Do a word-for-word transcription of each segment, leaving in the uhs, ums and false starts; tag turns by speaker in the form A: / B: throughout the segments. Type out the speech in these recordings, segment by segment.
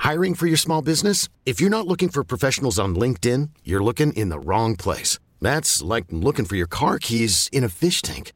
A: Hiring for your small business? If you're not looking for professionals on LinkedIn, you're looking in the wrong place. That's like looking for your car keys in a fish tank.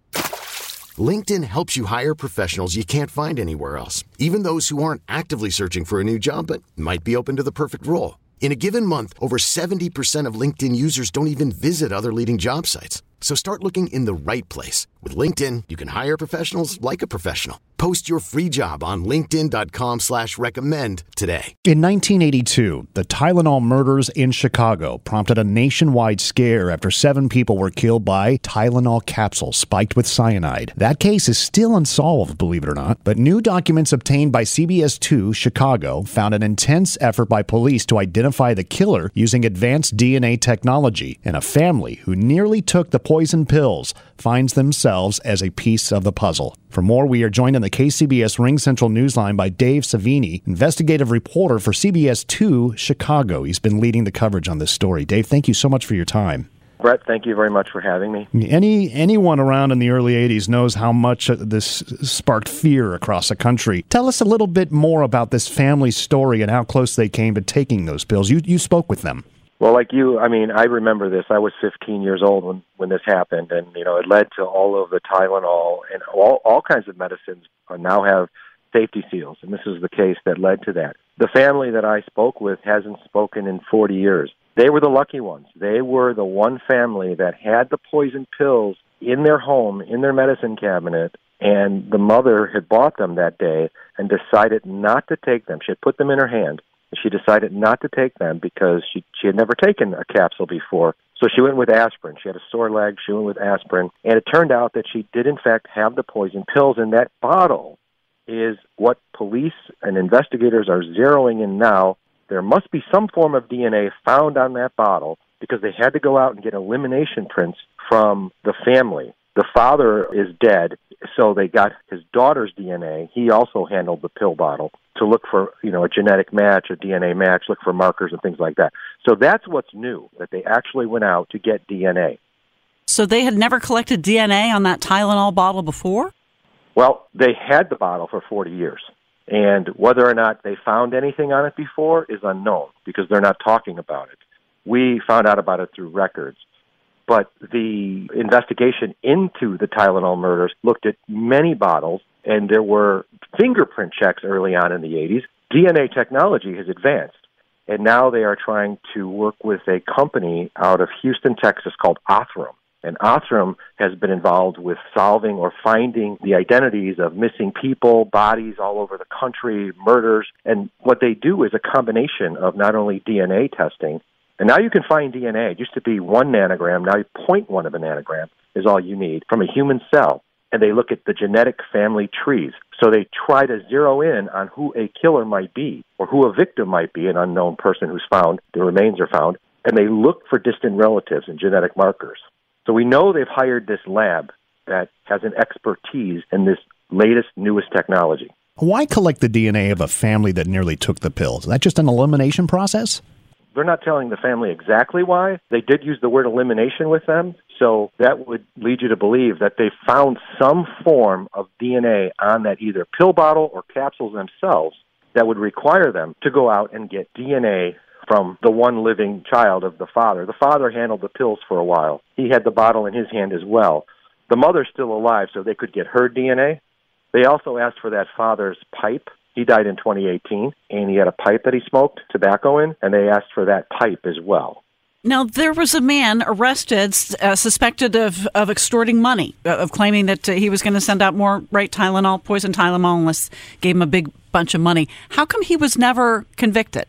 A: LinkedIn helps you hire professionals you can't find anywhere else, even those who aren't actively searching for a new job but might be open to the perfect role. In a given month, over seventy percent of LinkedIn users don't even visit other leading job sites. So start looking in the right place. With LinkedIn, you can hire professionals like a professional. Post your free job on linkedin.com slash recommend today.
B: In nineteen eighty-two, the Tylenol murders in Chicago prompted a nationwide scare after seven people were killed by Tylenol capsules spiked with cyanide. That case is still unsolved, believe it or not, but new documents obtained by C B S two Chicago found an intense effort by police to identify the killer using advanced D N A technology, and a family who nearly took the poison pills finds themselves as a piece of the puzzle. For more, we are joined on the K C B S Ring Central Newsline by Dave Savini, investigative reporter for C B S two Chicago. He's been leading the coverage on this story. Dave, thank you so much for your time.
C: Brett, thank you very much for having me.
B: Any Anyone around in the early eighties knows how much this sparked fear across the country. Tell us a little bit more about this family's story and how close they came to taking those pills. You, you spoke with them.
C: Well, like you, I mean, I remember this. I was fifteen years old when, when this happened, and, you know, it led to all of the Tylenol and all, all kinds of medicines now have safety seals, and this is the case that led to that. The family that I spoke with hasn't spoken in forty years. They were the lucky ones. They were the one family that had the poison pills in their home, in their medicine cabinet, and the mother had bought them that day and decided not to take them. She had put them in her hand. She decided not to take them because she she had never taken a capsule before. So she went with aspirin. She had a sore leg. She went with aspirin. And it turned out that she did, in fact, have the poison pills. And that bottle is what police and investigators are zeroing in now. There must be some form of D N A found on that bottle because they had to go out and get elimination prints from the family. The father is dead, so they got his daughter's D N A. He also handled the pill bottle to look for, you know, a genetic match, a D N A match, look for markers and things like that. So that's what's new, that they actually went out to get D N A.
D: So they had never collected D N A on that Tylenol bottle before?
C: Well, they had the bottle for forty years. And whether or not they found anything on it before is unknown because they're not talking about it. We found out about it through records. But the investigation into the Tylenol murders looked at many bottles, and there were fingerprint checks early on in the eighties. D N A technology has advanced, and now they are trying to work with a company out of Houston, Texas called Othram. And Othram has been involved with solving or finding the identities of missing people, bodies all over the country, murders. And what they do is a combination of not only D N A testing, and now you can find D N A. It used to be one nanogram. Now zero point one of a nanogram is all you need from a human cell. And they look at the genetic family trees. So they try to zero in on who a killer might be or who a victim might be, an unknown person who's found, the remains are found. And they look for distant relatives and genetic markers. So we know they've hired this lab that has an expertise in this latest, newest technology.
B: Why collect the D N A of a family that nearly took the pills? Is that just an elimination process?
C: They're not telling the family exactly why. They did use the word elimination with them, so that would lead you to believe that they found some form of D N A on that either pill bottle or capsules themselves that would require them to go out and get D N A from the one living child of the father. The father handled the pills for a while. He had the bottle in his hand as well. The mother's still alive, so they could get her D N A. They also asked for that father's pipe. He died in twenty eighteen, and he had a pipe that he smoked tobacco in, and they asked for that pipe as well.
D: Now, there was a man arrested, uh, suspected of, of extorting money, uh, of claiming that uh, he was going to send out more right Tylenol, poison Tylenol, unless gave him a big bunch of money. How come he was never convicted?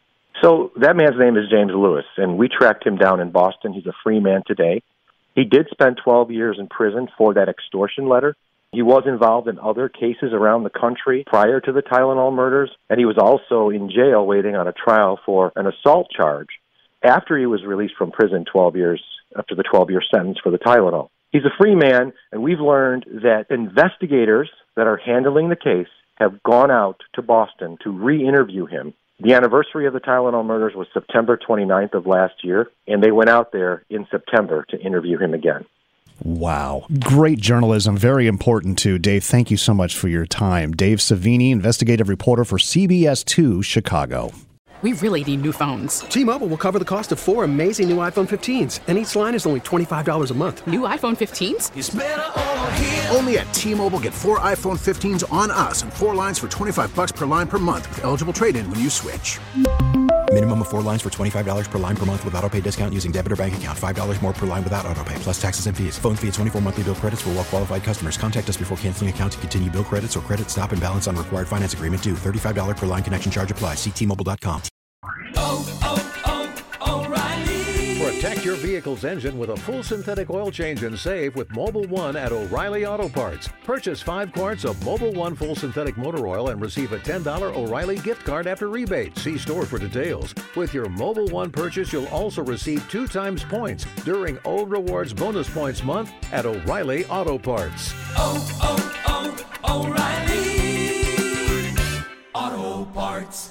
C: So that man's name is James Lewis, and we tracked him down in Boston. He's a free man today. He did spend twelve years in prison for that extortion letter. He was involved in other cases around the country prior to the Tylenol murders, and he was also in jail waiting on a trial for an assault charge after he was released from prison twelve years, after the twelve-year sentence for the Tylenol. He's a free man, and we've learned that investigators that are handling the case have gone out to Boston to re-interview him. The anniversary of the Tylenol murders was September twenty-ninth of last year, and they went out there in September to interview him again.
B: Wow. Great journalism. Very important, too. Dave, thank you so much for your time. Dave Savini, investigative reporter for C B S two Chicago.
E: We really need new phones.
F: T-Mobile will cover the cost of four amazing new iPhone fifteens, and each line is only twenty-five dollars a month.
E: New iPhone fifteens?
G: It's better over here. Only at T-Mobile, get four iPhone fifteens on us and four lines for twenty-five dollars per line per month with eligible trade-in when you switch.
H: Minimum of four lines for twenty-five dollars per line per month with autopay discount using debit or bank account. five dollars more per line without autopay, plus taxes and fees. Phone fee at twenty-four monthly bill credits for well-qualified customers. Contact us before canceling account to continue bill credits or credit stop and balance on required finance agreement due. thirty-five dollars per line connection charge applies. See T Mobile dot com.
I: Oh, oh, oh, O'Reilly.
J: Protect your vehicle's engine with a full synthetic oil change and save with Mobil one at O'Reilly Auto Parts. Purchase five quarts of Mobil one full synthetic motor oil and receive a ten dollars O'Reilly gift card after rebate. See store for details. With your Mobil one purchase, you'll also receive two times points during O Rewards Bonus Points Month at O'Reilly Auto Parts.
I: Oh, oh, oh, O'Reilly Auto Parts.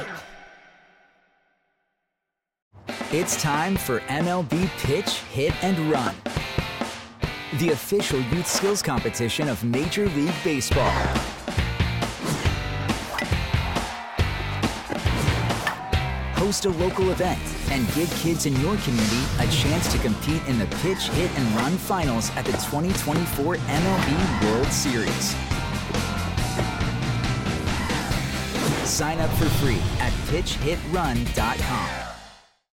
K: It's time for M L B Pitch, Hit, and Run, the official youth skills competition of Major League Baseball. Host a local event and give kids in your community a chance to compete in the Pitch, Hit, and Run finals at the twenty twenty-four M L B World Series. Sign up for free at pitch hit run dot com.